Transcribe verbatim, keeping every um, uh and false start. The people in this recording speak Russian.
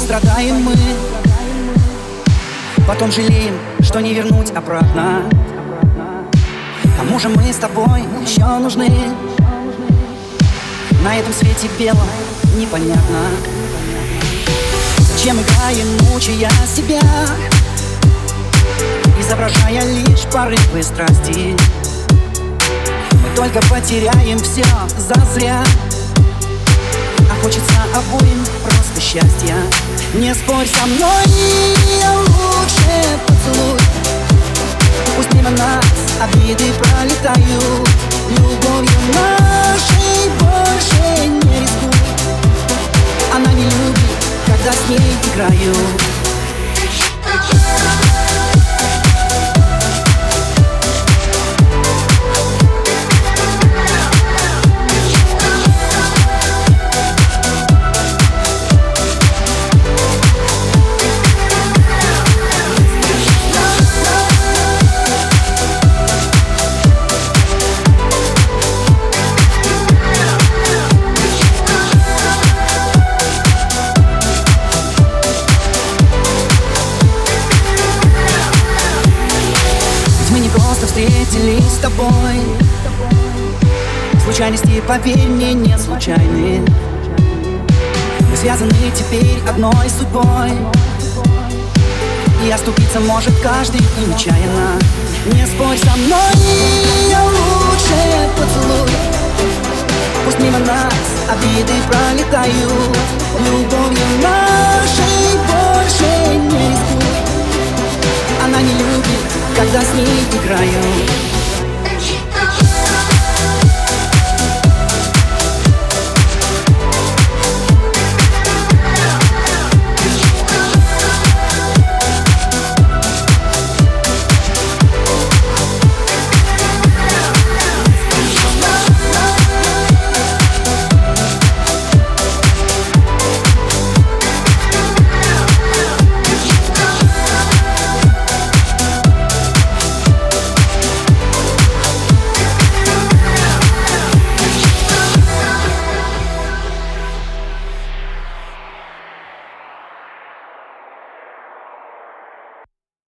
страдаем мы, потом жалеем, что не вернуть обратно. Кому же мы с тобой еще нужны? На этом свете белом непонятно. Зачем играем, мучая себя, изображая лишь порывы страсти? Мы только потеряем все зазря, а хочется обоим просто счастья. Не спорь со мной, лучше поцелуй. Пусть мимо нас обиды пролетают, любовью нашей больше не рискуй. Она не любит, когда с ней играю. Встретились с тобой, случайности, поверь мне, не случайны. Мы связаны теперь одной судьбой, и оступиться может каждый нечаянно. Не спорь со мной, лучше поцелуй. Пусть мимо нас обиды пролетают, любовью нашей больше не рискуй. Она не любит, когда с ней играю.